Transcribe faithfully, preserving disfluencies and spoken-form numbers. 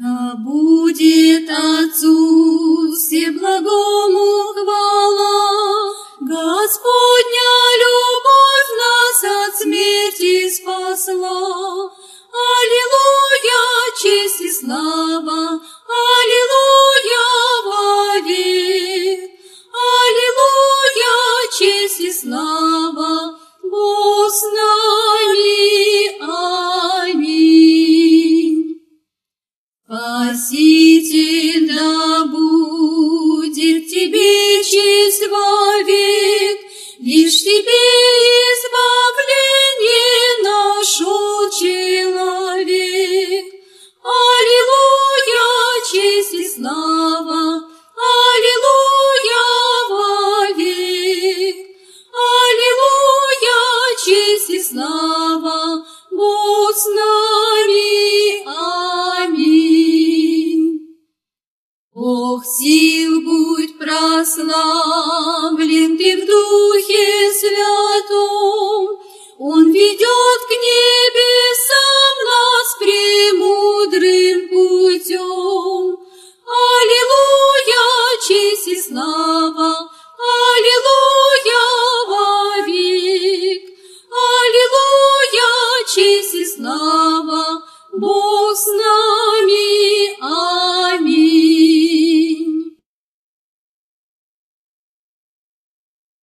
Да будет Отцу Всеблагому хвала, Господня любовь нас от смерти спасла. Аллилуйя, честь и слава, аллилуйя вовек. Аллилуйя, честь и слава, Бог с нами, аминь. Спаситель, да будет тебе честь вовек, лишь тебе избавление нашел человек. Аллилуйя, честь и слава, аллилуйя вовек. Аллилуйя, честь и слава, Бог с нами, аминь. Бог сил, будь прославлен ты в Духе Святом, Он ведет к небесам нас премудрым путем. Аллилуйя, честь и слава, аллилуйя вовек. Аллилуйя, честь и слава, Бог с нами, аминь.